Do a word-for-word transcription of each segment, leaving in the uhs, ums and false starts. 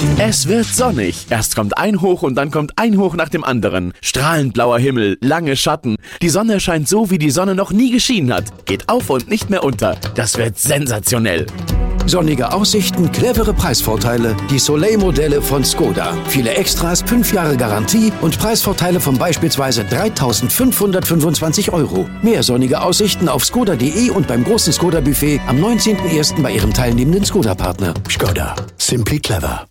Es wird sonnig. Erst kommt ein Hoch und dann kommt ein Hoch nach dem anderen. Strahlend blauer Himmel, lange Schatten. Die Sonne scheint so, wie die Sonne noch nie geschienen hat. Geht auf und nicht mehr unter. Das wird sensationell. Sonnige Aussichten, clevere Preisvorteile, die Soleil-Modelle von Skoda. Viele Extras, fünf Jahre Garantie und Preisvorteile von beispielsweise dreitausendfünfhundertfünfundzwanzig Euro. Mehr sonnige Aussichten auf skoda punkt de und beim großen Skoda-Buffet am neunzehnten ersten bei Ihrem teilnehmenden Skoda-Partner. Skoda. Simply clever.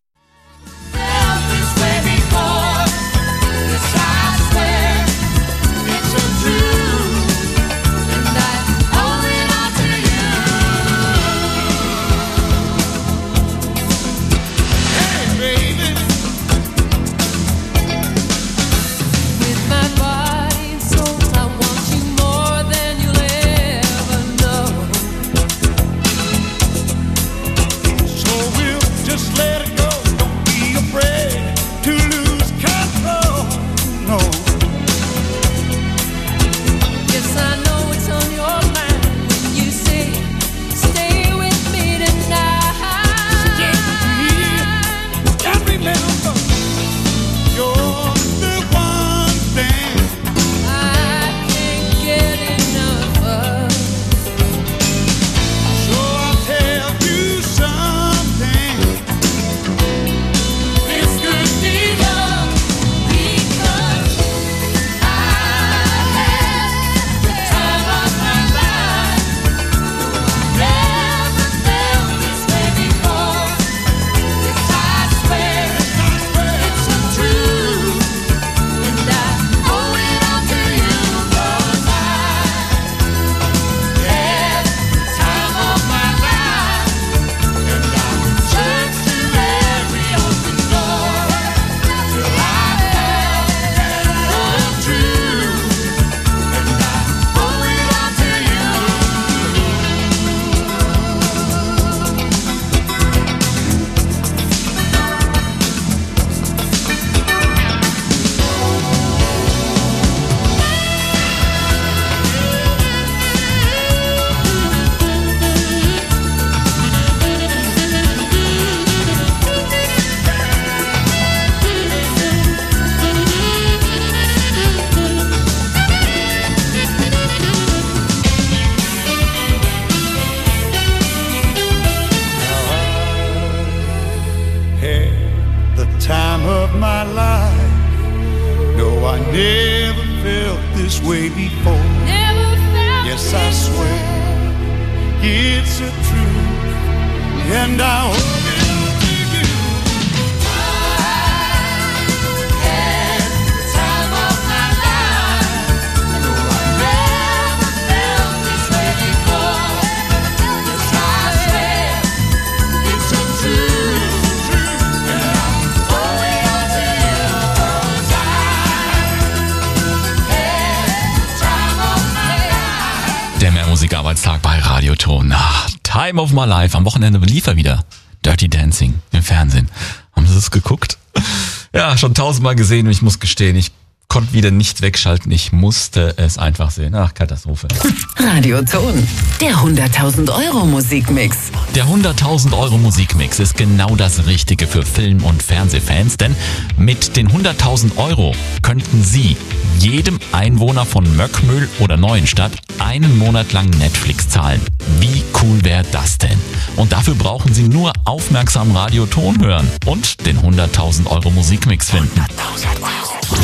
Musikarbeitstag bei Radioton. Ach, Time of My Life. Am Wochenende lief er wieder. Dirty Dancing im Fernsehen. Haben Sie das geguckt? Ja, schon tausendmal gesehen und ich muss gestehen, ich konnte wieder nicht wegschalten. Ich musste es einfach sehen. Ach, Katastrophe. Radioton, der hunderttausend Euro Musikmix. Der hunderttausend Euro Musikmix ist genau das Richtige für Film- und Fernsehfans, denn mit den hunderttausend Euro könnten Sie jedem Einwohner von Möckmühl oder Neuenstadt einen Monat lang Netflix zahlen. Wie cool wäre das denn? Und dafür brauchen Sie nur aufmerksam Radioton hören und den hunderttausend Euro Musikmix finden. hunderttausend Euro.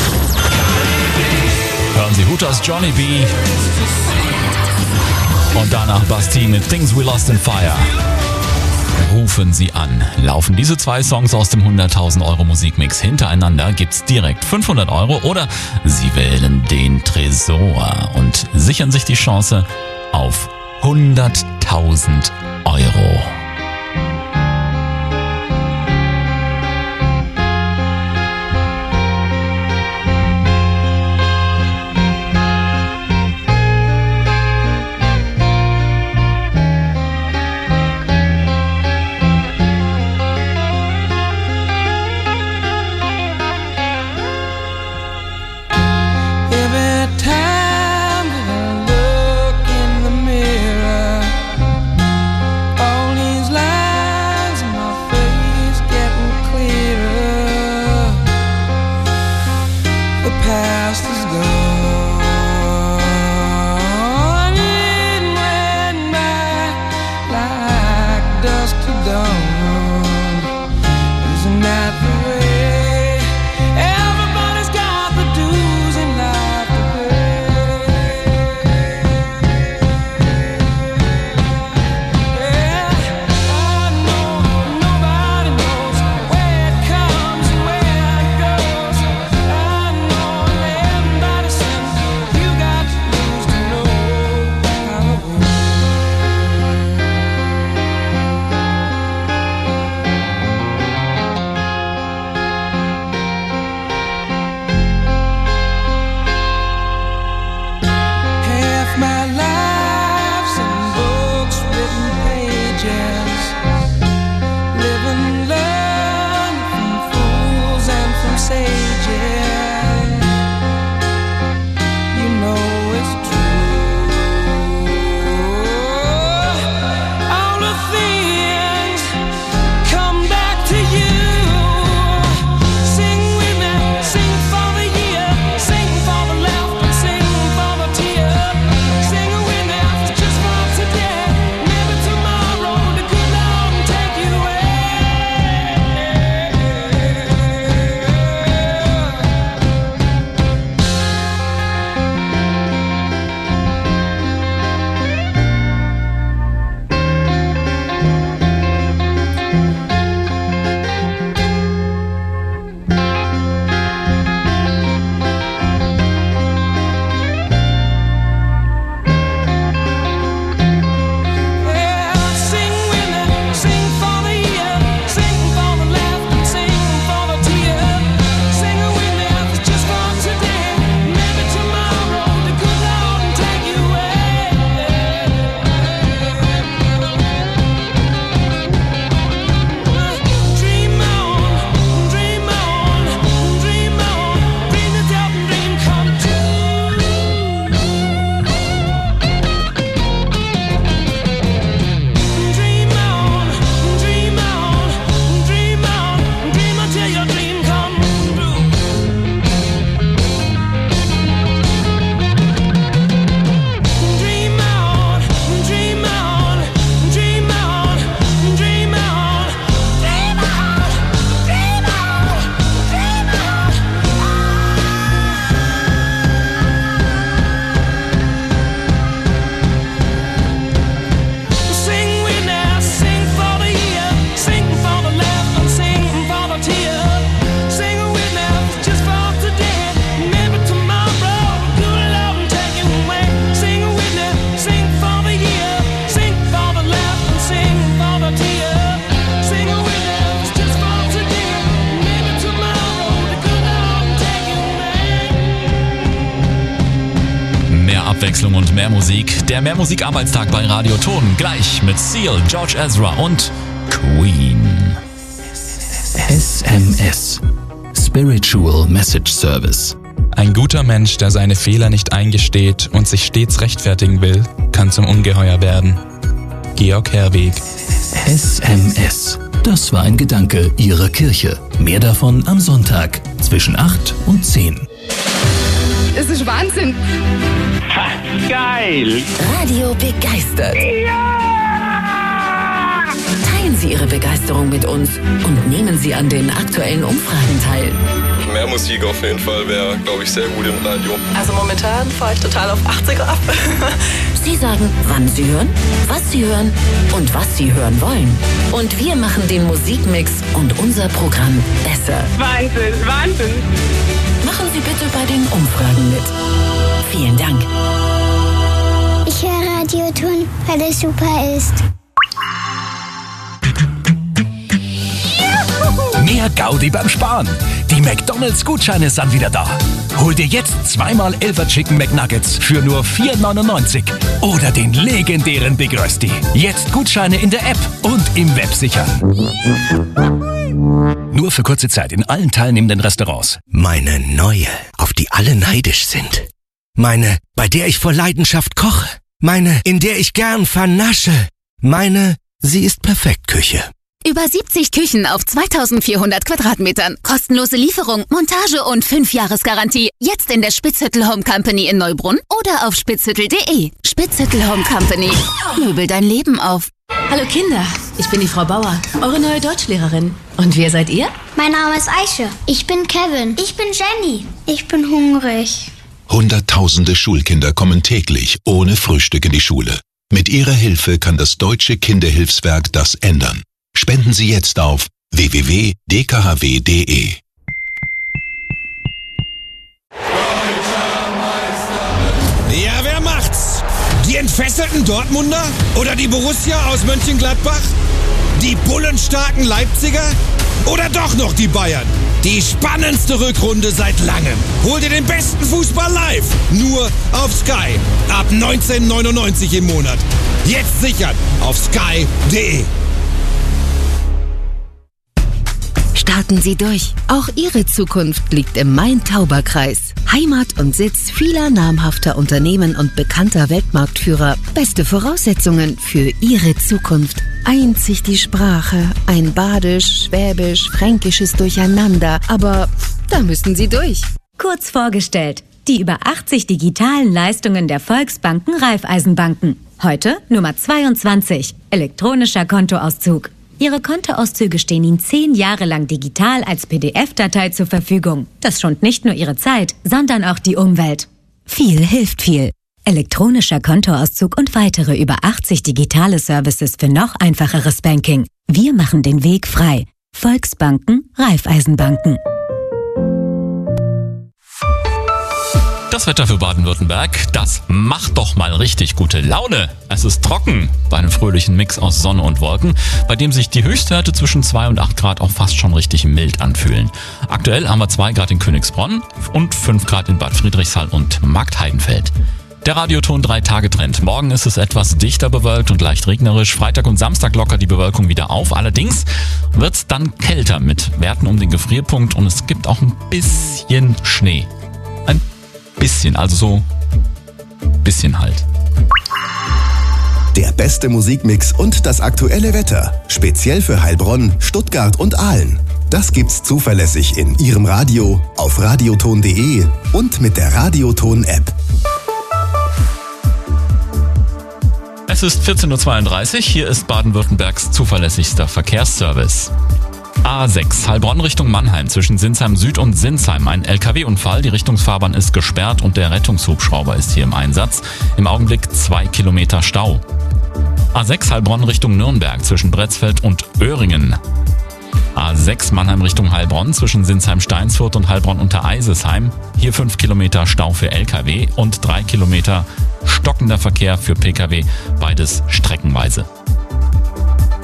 Hören Sie Hooters Johnny B. Und danach Bastille mit Things We Lost in Fire. Rufen Sie an. Laufen diese zwei Songs aus dem hunderttausend Euro Musikmix hintereinander, gibt's direkt fünfhundert Euro oder Sie wählen den Tresor und sichern sich die Chance auf hunderttausend Euro. Only Abwechslung und mehr Musik. Der Mehrmusik-Arbeitstag bei Radio Ton. Gleich mit Seal, George Ezra und Queen. S M S. Spiritual Message Service. Ein guter Mensch, der seine Fehler nicht eingesteht und sich stets rechtfertigen will, kann zum Ungeheuer werden. Georg Herweg. S M S. Das war ein Gedanke Ihrer Kirche. Mehr davon am Sonntag zwischen acht und zehn. Es ist Wahnsinn. Ha, geil. Radio begeistert. Teilen Sie Ihre Begeisterung mit uns und nehmen Sie an den aktuellen Umfragen teil. Mehr Musik auf jeden Fall wäre, glaube ich, sehr gut im Radio. Also momentan fahre ich total auf achtziger ab. Sie sagen, wann Sie hören, was Sie hören und was Sie hören wollen. Und wir machen den Musikmix und unser Programm besser. Wahnsinn, Wahnsinn. Machen Sie bitte bei den Umfragen mit. Vielen Dank. Ich höre Radio Ton, weil es super ist. Mehr Gaudi beim Sparen. Die McDonalds-Gutscheine sind wieder da. Hol dir jetzt zweimal Elfer Chicken McNuggets für nur vier neunundneunzig. Oder den legendären Big Rösti. Jetzt Gutscheine in der App und im Web sichern. Nur für kurze Zeit in allen teilnehmenden Restaurants. Meine neue, auf die alle neidisch sind. Meine, bei der ich vor Leidenschaft koche. Meine, in der ich gern vernasche. Meine, sie ist perfekt Küche. Über siebzig Küchen auf zweitausendvierhundert Quadratmetern. Kostenlose Lieferung, Montage und fünf Jahresgarantie. Jetzt in der Spitzhüttel Home Company in Neubrunn oder auf spitzhüttel punkt de. Spitzhüttel Home Company. Möbel dein Leben auf. Hallo Kinder, ich bin die Frau Bauer, eure neue Deutschlehrerin. Und wer seid ihr? Mein Name ist Aische. Ich bin Kevin. Ich bin Jenny. Ich bin hungrig. Hunderttausende Schulkinder kommen täglich ohne Frühstück in die Schule. Mit ihrer Hilfe kann das Deutsche Kinderhilfswerk das ändern. Spenden Sie jetzt auf w w w punkt d k h w punkt d e. Ja, wer macht's? Die entfesselten Dortmunder? Oder die Borussia aus Mönchengladbach? Die bullenstarken Leipziger? Oder doch noch die Bayern? Die spannendste Rückrunde seit langem. Hol dir den besten Fußball live. Nur auf Sky. Ab neunzehn neunundneunzig im Monat. Jetzt sichern auf sky punkt de. Starten Sie durch. Auch Ihre Zukunft liegt im Main-Tauber-Kreis. Heimat und Sitz vieler namhafter Unternehmen und bekannter Weltmarktführer. Beste Voraussetzungen für Ihre Zukunft. Einzig die Sprache, ein Badisch, Schwäbisch, Fränkisches Durcheinander. Aber da müssen Sie durch. Kurz vorgestellt. Die über achtzig digitalen Leistungen der Volksbanken Raiffeisenbanken. Heute Nummer zweiundzwanzig. Elektronischer Kontoauszug. Ihre Kontoauszüge stehen Ihnen zehn Jahre lang digital als P D F-Datei zur Verfügung. Das schont nicht nur Ihre Zeit, sondern auch die Umwelt. Viel hilft viel. Elektronischer Kontoauszug und weitere über achtzig digitale Services für noch einfacheres Banking. Wir machen den Weg frei. Volksbanken, Raiffeisenbanken. Das Wetter für Baden-Württemberg, das macht doch mal richtig gute Laune. Es ist trocken bei einem fröhlichen Mix aus Sonne und Wolken, bei dem sich die Höchstwerte zwischen zwei und acht Grad auch fast schon richtig mild anfühlen. Aktuell haben wir zwei Grad in Königsbronn und fünf Grad in Bad Friedrichshall und Marktheidenfeld. Der Radioton drei Tage Trend. Morgen ist es etwas dichter bewölkt und leicht regnerisch. Freitag und Samstag lockert die Bewölkung wieder auf. Allerdings wird es dann kälter mit Werten um den Gefrierpunkt und es gibt auch ein bisschen Schnee. Ein bisschen, also so bisschen halt. Der beste Musikmix und das aktuelle Wetter. Speziell für Heilbronn, Stuttgart und Aalen. Das gibt's zuverlässig in Ihrem Radio, auf radioton punkt de und mit der Radioton-App. Es ist vierzehn Uhr zweiunddreißig, hier ist Baden-Württembergs zuverlässigster Verkehrsservice. A sechs, Heilbronn Richtung Mannheim, zwischen Sinsheim Süd und Sinsheim. Ein L K W-Unfall, die Richtungsfahrbahn ist gesperrt und der Rettungshubschrauber ist hier im Einsatz. Im Augenblick zwei Kilometer Stau. A sechs, Heilbronn Richtung Nürnberg, zwischen Bretzfeld und Öhringen. A sechs, Mannheim Richtung Heilbronn, zwischen Sinsheim-Steinsfurt und Heilbronn-Untereisesheim. Hier fünf Kilometer Stau für L K W und drei Kilometer stockender Verkehr für P K W, beides streckenweise.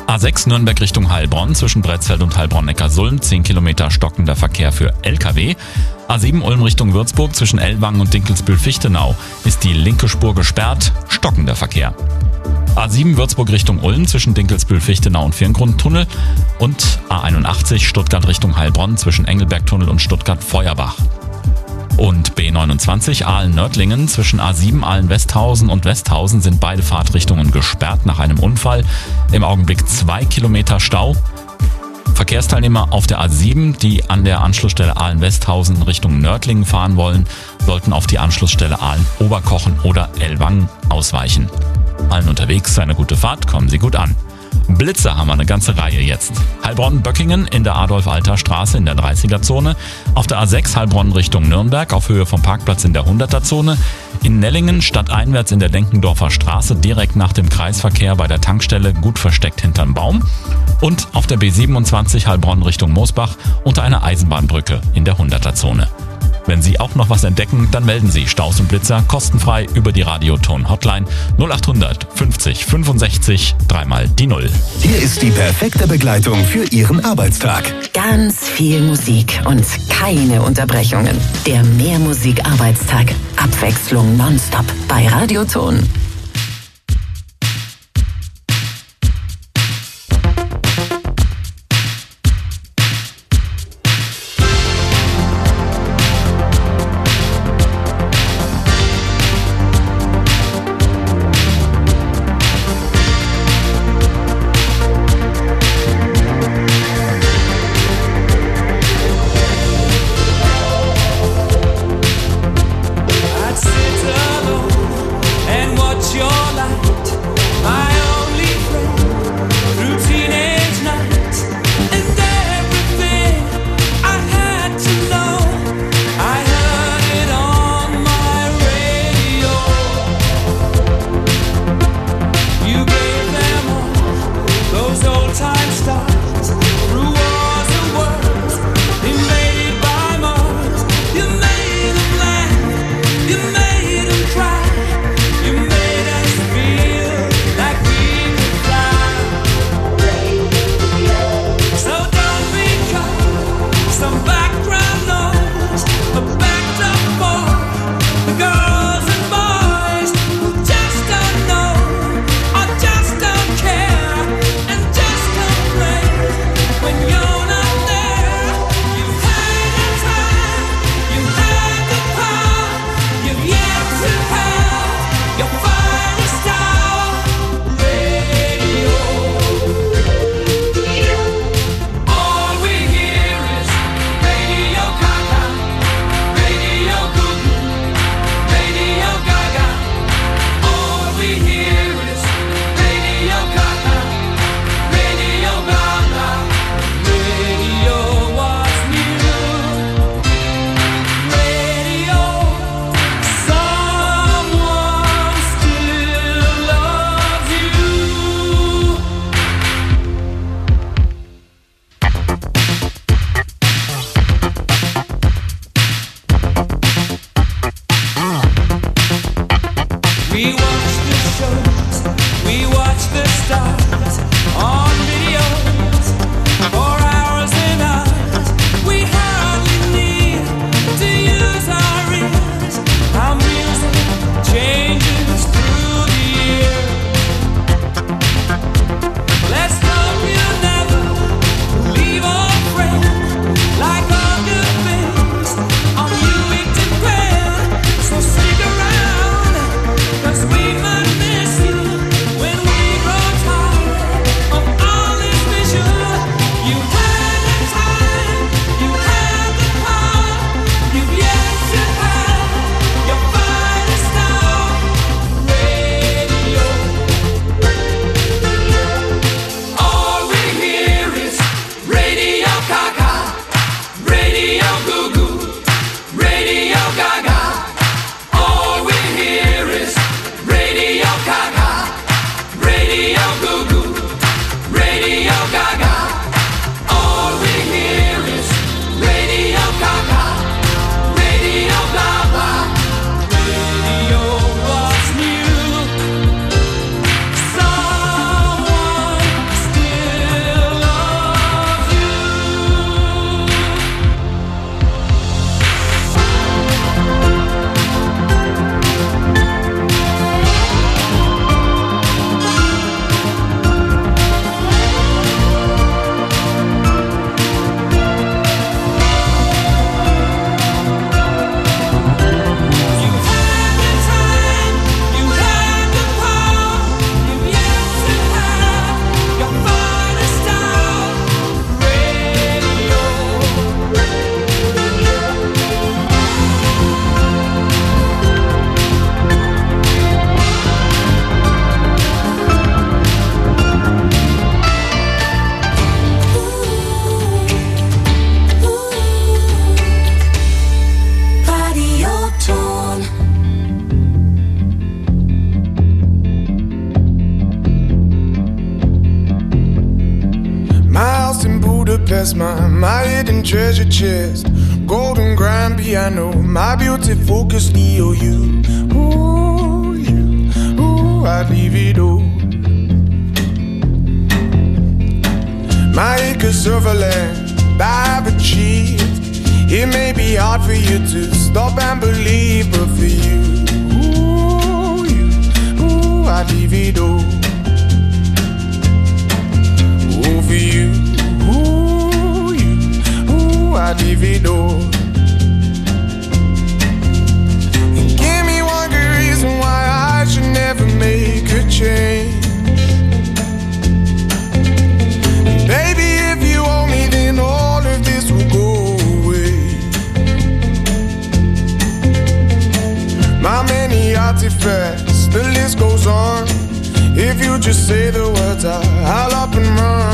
A sechs Nürnberg Richtung Heilbronn zwischen Bretzfeld und Heilbronn-Neckarsulm, zehn Kilometer stockender Verkehr für L K W. A sieben Ulm Richtung Würzburg zwischen Ellwangen und Dinkelsbühl-Fichtenau ist die linke Spur gesperrt, stockender Verkehr. A sieben Würzburg Richtung Ulm zwischen Dinkelsbühl-Fichtenau und Firngrundtunnel und A einundachtzig Stuttgart Richtung Heilbronn zwischen Engelbergtunnel und Stuttgart-Feuerbach. Und B neunundzwanzig Aalen-Nördlingen zwischen A sieben Aalen-Westhausen und Westhausen sind beide Fahrtrichtungen gesperrt nach einem Unfall. Im Augenblick zwei Kilometer Stau. Verkehrsteilnehmer auf der A sieben, die an der Anschlussstelle Aalen-Westhausen Richtung Nördlingen fahren wollen, sollten auf die Anschlussstelle Aalen-Oberkochen oder Ellwangen ausweichen. Allen unterwegs eine gute Fahrt, kommen Sie gut an. Blitzer haben wir eine ganze Reihe jetzt. Heilbronn-Böckingen in der Adolf-Alter-Straße in der dreißiger-Zone. Auf der A sechs Heilbronn Richtung Nürnberg auf Höhe vom Parkplatz in der hunderter-Zone. In Nellingen stadteinwärts in der Denkendorfer Straße direkt nach dem Kreisverkehr bei der Tankstelle gut versteckt hinterm Baum. Und auf der B siebenundzwanzig Heilbronn Richtung Moosbach unter einer Eisenbahnbrücke in der hunderter-Zone. Wenn Sie auch noch was entdecken, dann melden Sie Staus und Blitzer kostenfrei über die Radioton-Hotline null acht hundert fünfzig fünfundsechzig dreimal die Null. Hier ist die perfekte Begleitung für Ihren Arbeitstag. Ganz viel Musik und keine Unterbrechungen. Der Mehrmusik-Arbeitstag. Abwechslung nonstop bei Radioton. I'd sit alone and watch that's my, my hidden treasure chest. Golden grand piano, my beauty focus, E O U. Ooh, you, ooh, I'd leave it all. My acres of land I've achieved. It may be hard for you to stop and believe, but for you, ooh, you, ooh, I'd leave it all. Ooh, for you, ooh, you, ooh, I'd leave it all. And give me one good reason why I should never make a change. Baby, if you owe me, then all of this will go away. My many artifacts, the list goes on. If you just say the words, I'll up and run.